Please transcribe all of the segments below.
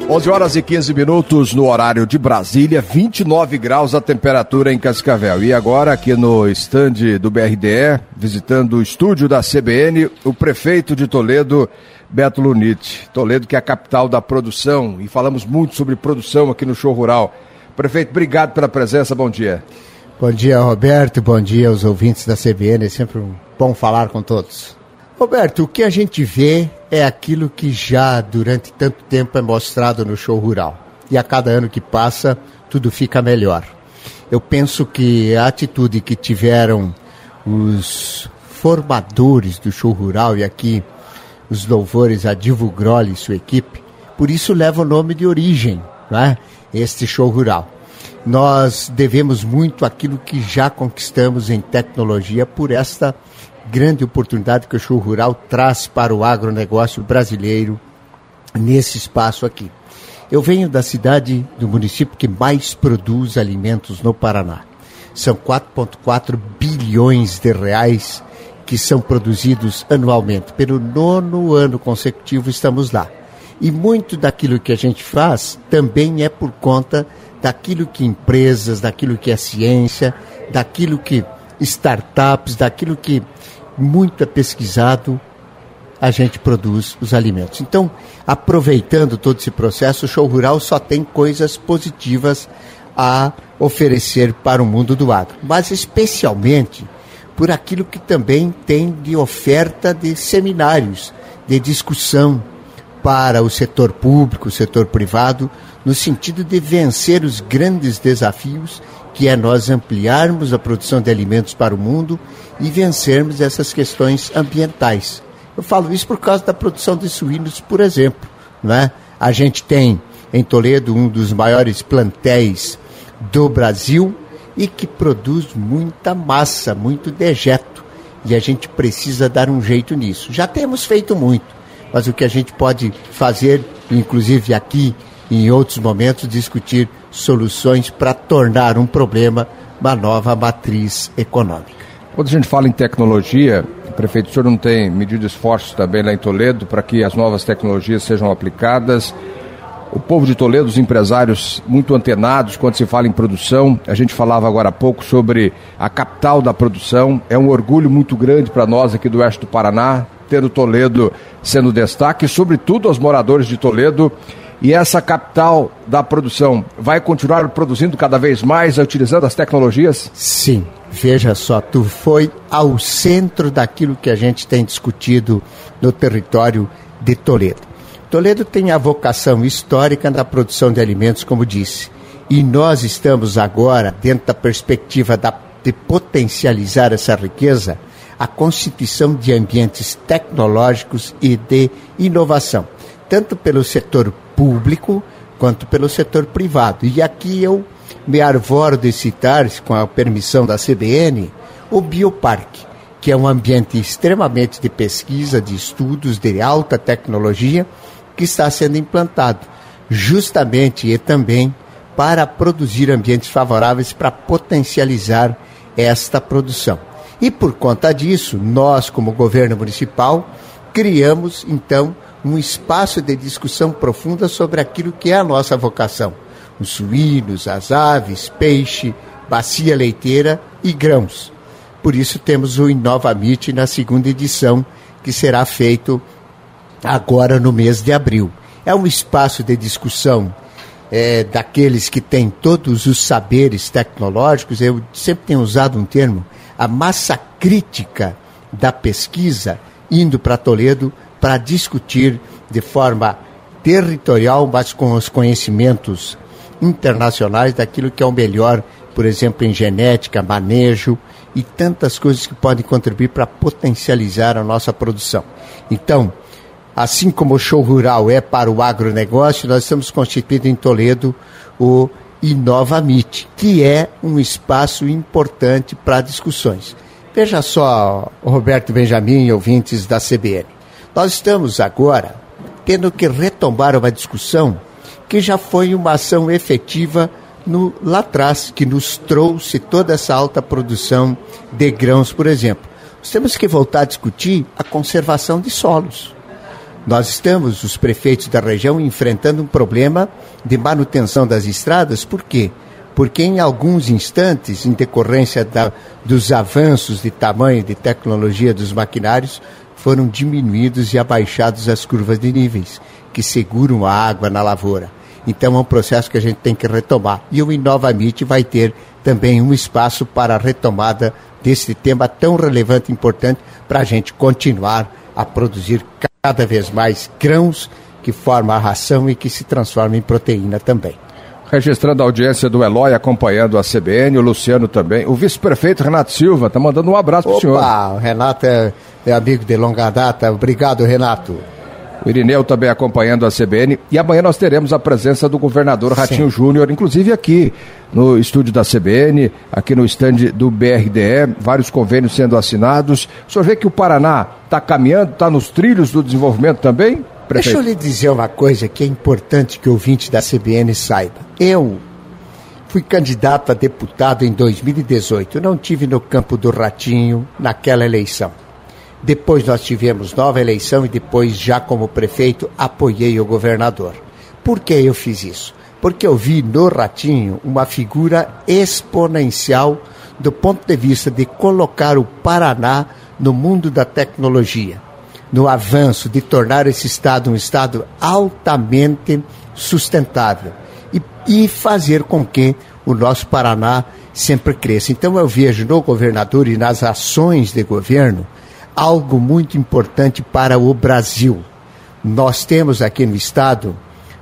11 horas e 15 minutos no horário de Brasília, 29 graus a temperatura em Cascavel. E agora aqui no estande do BRDE, visitando o estúdio da CBN, o prefeito de Toledo, Beto Lunite. Toledo, que é a capital da produção, e falamos muito sobre produção aqui no Show Rural. Prefeito, obrigado pela presença, bom dia. Bom dia, Roberto, bom dia aos ouvintes da CBN, é sempre bom falar com todos. Roberto, o que a gente vê é aquilo que já durante tanto tempo é mostrado no Show Rural. E a cada ano que passa, tudo fica melhor. Eu penso que a atitude que tiveram os formadores do Show Rural, e aqui os louvores a Divo Grolli e sua equipe, por isso leva o nome de origem, né? Este Show Rural. Nós devemos muito àquilo que já conquistamos em tecnologia por esta grande oportunidade que o Show Rural traz para o agronegócio brasileiro nesse espaço aqui. Eu venho da cidade, do município que mais produz alimentos no Paraná. São 4,4 bilhões de reais que são produzidos anualmente. Pelo 9º ano consecutivo estamos lá. E muito daquilo que a gente faz também é por conta daquilo que empresas, daquilo que é ciência, daquilo que startups, daquilo que muito é pesquisado, a gente produz os alimentos. Então, aproveitando todo esse processo, o Show Rural só tem coisas positivas a oferecer para o mundo do agro. Mas especialmente por aquilo que também tem de oferta de seminários, de discussão, para o setor público, o setor privado, no sentido de vencer os grandes desafios, que é nós ampliarmos a produção de alimentos para o mundo e vencermos essas questões ambientais. Eu falo isso por causa da produção de suínos, por exemplo, né? A gente tem em Toledo um dos maiores plantéis do Brasil e que produz muita massa, muito dejeto, e a gente precisa dar um jeito nisso. Já temos feito muito, mas o que a gente pode fazer, inclusive aqui, em outros momentos, discutir soluções para tornar um problema uma nova matriz econômica. Quando a gente fala em tecnologia, prefeito, o senhor não tem medido esforços também lá em Toledo para que as novas tecnologias sejam aplicadas? O povo de Toledo, os empresários muito antenados quando se fala em produção. A gente falava agora há pouco sobre a capital da produção. É um orgulho muito grande para nós aqui do oeste do Paraná, ter o Toledo sendo destaque, e sobretudo aos moradores de Toledo. E essa capital da produção vai continuar produzindo cada vez mais, utilizando as tecnologias? Sim, veja só, tu foi ao centro daquilo que a gente tem discutido no território de Toledo. Toledo tem a vocação histórica na produção de alimentos, como disse, e nós estamos agora, dentro da perspectiva de potencializar essa riqueza, a constituição de ambientes tecnológicos e de inovação, tanto pelo setor público quanto pelo setor privado. E aqui eu me arvoro de citar, com a permissão da CBN, o Bioparque, que é um ambiente extremamente de pesquisa, de estudos, de alta tecnologia, que está sendo implantado, justamente e também para produzir ambientes favoráveis para potencializar esta produção. E por conta disso, nós, como governo municipal, criamos, então, um espaço de discussão profunda sobre aquilo que é a nossa vocação. Os suínos, as aves, peixe, bacia leiteira e grãos. Por isso temos o Inovamit na 2ª edição, que será feito agora no mês de abril. É um espaço de discussão daqueles que têm todos os saberes tecnológicos. Eu sempre tenho usado um termo, a massa crítica da pesquisa, indo para Toledo para discutir de forma territorial, mas com os conhecimentos internacionais daquilo que é o melhor, por exemplo, em genética, manejo e tantas coisas que podem contribuir para potencializar a nossa produção. Então, assim como o Show Rural é para o agronegócio, nós estamos constituindo em Toledo o Inovamit, que é um espaço importante para discussões. Veja só, Roberto Benjamin e ouvintes da CBN, nós estamos agora tendo que retomar uma discussão que já foi uma ação efetiva lá atrás, que nos trouxe toda essa alta produção de grãos, por exemplo. Nós temos que voltar a discutir a conservação de solos. Nós estamos, os prefeitos da região, enfrentando um problema de manutenção das estradas. Por quê? Porque em alguns instantes, em decorrência dos avanços de tamanho, de tecnologia dos maquinários, foram diminuídos e abaixados as curvas de níveis, que seguram a água na lavoura. Então é um processo que a gente tem que retomar. E o InovaMIT vai ter também um espaço para a retomada desse tema tão relevante e importante para a gente continuar a produzir cada vez mais grãos que formam a ração e que se transformam em proteína também. Registrando a audiência do Eloy, acompanhando a CBN, o Luciano também. O vice-prefeito Renato Silva está mandando um abraço para o senhor. Opa, o Renato é amigo de longa data. Obrigado, Renato. O Irineu também acompanhando a CBN. E amanhã nós teremos a presença do governador Ratinho Júnior, inclusive aqui no estúdio da CBN, aqui no estande do BRDE, vários convênios sendo assinados. O senhor vê que o Paraná está caminhando, está nos trilhos do desenvolvimento também? Prefeito. Deixa eu lhe dizer uma coisa que é importante que o ouvinte da CBN saiba. Eu fui candidato a deputado em 2018. Eu não tive no campo do Ratinho naquela eleição. Depois nós tivemos nova eleição e depois, já como prefeito, apoiei o governador. Por que eu fiz isso? Porque eu vi no Ratinho uma figura exponencial do ponto de vista de colocar o Paraná no mundo da tecnologia, no avanço de tornar esse estado um estado altamente sustentável e fazer com que o nosso Paraná sempre cresça. Então eu vejo no governador e nas ações de governo algo muito importante para o Brasil. Nós temos aqui no estado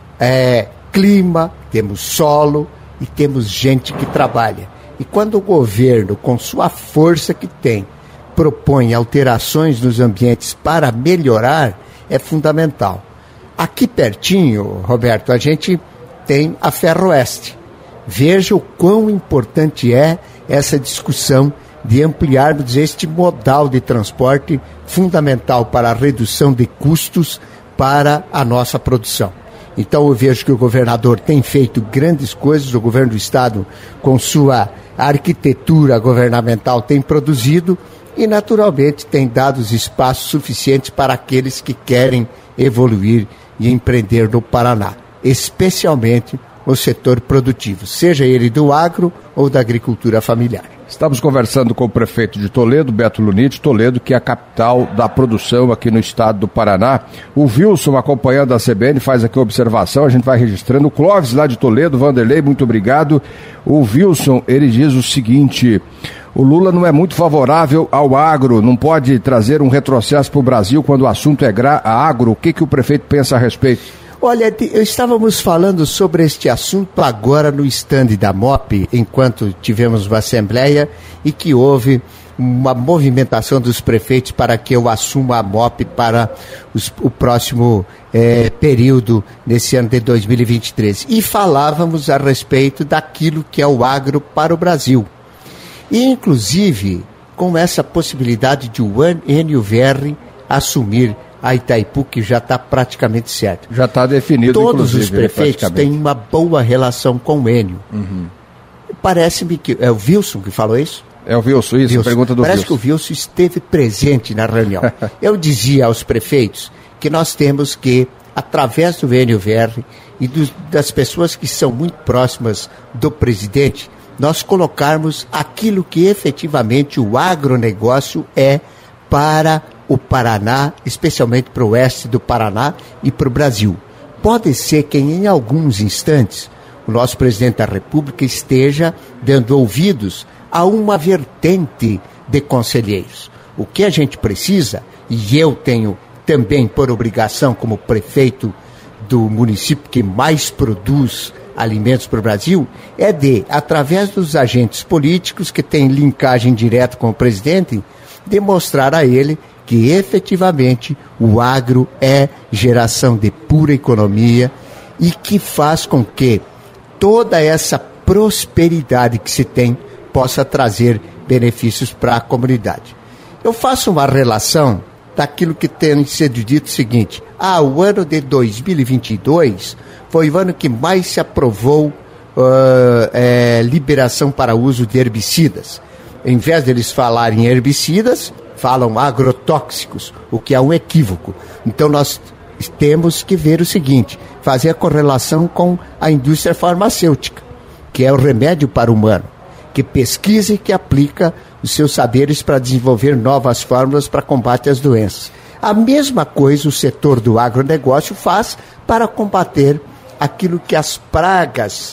clima, temos solo e temos gente que trabalha. E quando o governo, com sua força que tem, propõe alterações nos ambientes para melhorar, é fundamental. Aqui pertinho, Roberto, a gente tem a Ferroeste. Veja o quão importante é essa discussão de ampliarmos este modal de transporte fundamental para a redução de custos para a nossa produção. Então eu vejo que o governador tem feito grandes coisas, o governo do estado, com sua arquitetura governamental, tem produzido e naturalmente tem dado os espaços suficientes para aqueles que querem evoluir e empreender no Paraná, especialmente o setor produtivo, seja ele do agro ou da agricultura familiar. Estamos conversando com o prefeito de Toledo, Beto Lunite, Toledo, que é a capital da produção aqui no estado do Paraná. O Wilson, acompanhando a CBN, faz aqui a observação, a gente vai registrando. O Clóvis, lá de Toledo, Vanderlei, muito obrigado. O Wilson, ele diz o seguinte: o Lula não é muito favorável ao agro, não pode trazer um retrocesso para o Brasil quando o assunto é agro. O que o prefeito pensa a respeito? Olha, estávamos falando sobre este assunto agora no estande da MOP, enquanto tivemos uma assembleia e que houve uma movimentação dos prefeitos para que eu assuma a MOP para o próximo período, nesse ano de 2023. E falávamos a respeito daquilo que é o agro para o Brasil. E, inclusive, com essa possibilidade de o Enio Verri assumir a Itaipu, que já está praticamente certo. Já está definido, todos os prefeitos têm uma boa relação com o Enio. Uhum. Parece-me que é o Wilson que falou isso? É o Wilson, isso, Wilson. Pergunta do Parece Wilson. Que o Wilson esteve presente na reunião. Eu dizia aos prefeitos que nós temos que, através do Enio Verri e das pessoas que são muito próximas do presidente, nós colocarmos aquilo que efetivamente o agronegócio é para o Paraná, especialmente para o oeste do Paraná e para o Brasil. Pode ser que em alguns instantes o nosso presidente da República esteja dando ouvidos a uma vertente de conselheiros. O que a gente precisa, e eu tenho também por obrigação como prefeito do município que mais produz alimentos para o Brasil, é de, através dos agentes políticos que têm linkagem direta com o presidente, demonstrar a ele que efetivamente o agro é geração de pura economia e que faz com que toda essa prosperidade que se tem possa trazer benefícios para a comunidade. Eu faço uma relação daquilo que tem sido dito o seguinte: o ano de 2022 foi o ano que mais se aprovou liberação para uso de herbicidas. Em vez deles falarem herbicidas, falam agrotóxicos, o que é um equívoco. Então nós temos que ver o seguinte, fazer a correlação com a indústria farmacêutica, que é o remédio para o humano, que pesquisa e que aplica os seus saberes para desenvolver novas fórmulas para combate às doenças. A mesma coisa o setor do agronegócio faz para combater aquilo que as pragas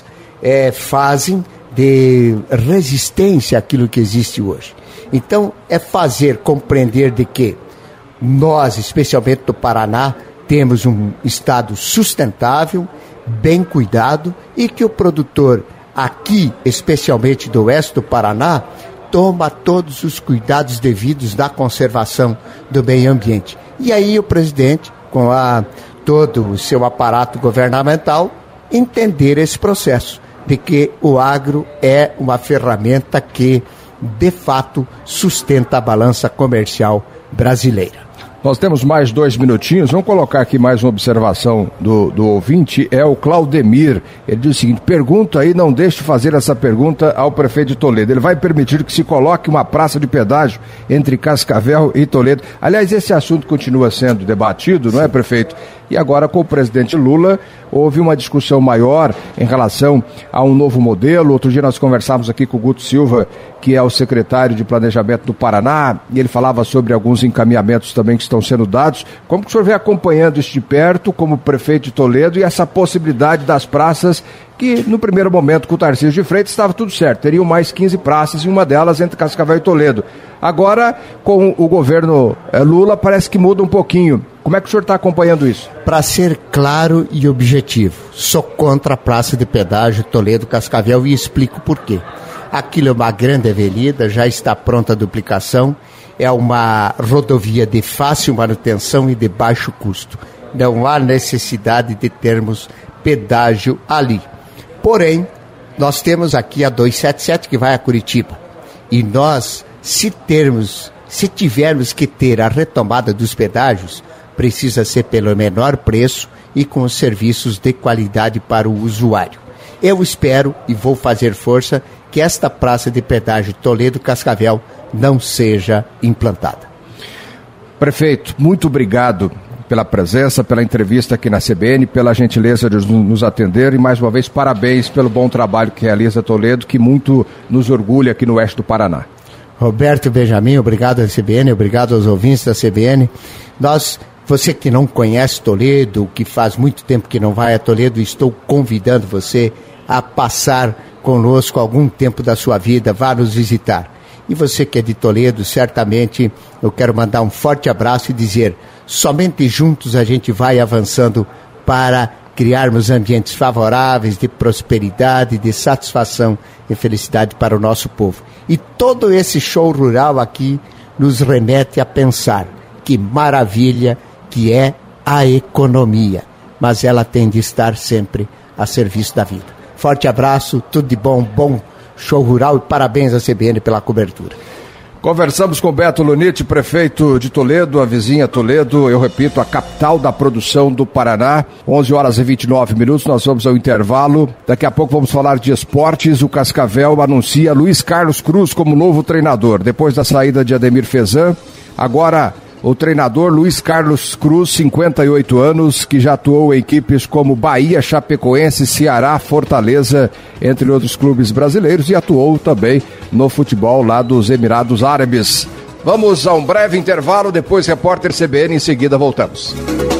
fazem de resistência àquilo que existe hoje. Então, é fazer compreender de que nós, especialmente do Paraná, temos um estado sustentável, bem cuidado, e que o produtor aqui, especialmente do oeste do Paraná, toma todos os cuidados devidos da conservação do meio ambiente. E aí o presidente, com todo o seu aparato governamental, entender esse processo, de que o agro é uma ferramenta que, de fato, sustenta a balança comercial brasileira. Nós temos mais 2 minutinhos, vamos colocar aqui mais uma observação do ouvinte, é o Claudemir. Ele diz o seguinte, pergunta aí, não deixe de fazer essa pergunta ao prefeito de Toledo. Ele vai permitir que se coloque uma praça de pedágio entre Cascavel e Toledo. Aliás, esse assunto continua sendo debatido, não é, prefeito? E agora, com o presidente Lula, houve uma discussão maior em relação a um novo modelo. Outro dia nós conversávamos aqui com o Guto Silva, que é o secretário de Planejamento do Paraná, e ele falava sobre alguns encaminhamentos também que estão sendo dados. Como que o senhor vem acompanhando isso de perto, como prefeito de Toledo, e essa possibilidade das praças, que no primeiro momento com o Tarcísio de Freitas estava tudo certo, teriam mais 15 praças e uma delas entre Cascavel e Toledo. Agora, com o governo Lula, parece que muda um pouquinho. Como é que o senhor está acompanhando isso? Para ser claro e objetivo, sou contra a praça de pedágio Toledo-Cascavel e explico por quê. Aquilo é uma grande avenida, já está pronta a duplicação, é uma rodovia de fácil manutenção e de baixo custo. Não há necessidade de termos pedágio ali. Porém, nós temos aqui a 277 que vai a Curitiba. E nós, se tivermos que ter a retomada dos pedágios, precisa ser pelo menor preço e com os serviços de qualidade para o usuário. Eu espero e vou fazer força que esta praça de pedágio Toledo-Cascavel não seja implantada. Prefeito, muito obrigado pela presença, pela entrevista aqui na CBN, pela gentileza de nos atender e mais uma vez parabéns pelo bom trabalho que realiza Toledo, que muito nos orgulha aqui no oeste do Paraná. Roberto Benjamin, obrigado à CBN, obrigado aos ouvintes da CBN. Você que não conhece Toledo, que faz muito tempo que não vai a Toledo, estou convidando você a passar conosco algum tempo da sua vida, vá nos visitar. E você que é de Toledo, certamente eu quero mandar um forte abraço e dizer, somente juntos a gente vai avançando para criarmos ambientes favoráveis de prosperidade, de satisfação e felicidade para o nosso povo. E todo esse show rural aqui nos remete a pensar que maravilha que é a economia, mas ela tem de estar sempre a serviço da vida. Forte abraço, tudo de bom, bom show rural e parabéns à CBN pela cobertura. Conversamos com Beto Luniti, prefeito de Toledo, a vizinha Toledo, eu repito, a capital da produção do Paraná. 11h29, nós vamos ao intervalo. Daqui a pouco vamos falar de esportes. O Cascavel anuncia Luiz Carlos Cruz como novo treinador. Depois da saída de Ademir Fezan, agora o treinador Luiz Carlos Cruz, 58 anos, que já atuou em equipes como Bahia, Chapecoense, Ceará, Fortaleza, entre outros clubes brasileiros, e atuou também no futebol lá dos Emirados Árabes. Vamos a um breve intervalo, depois repórter CBN, em seguida voltamos.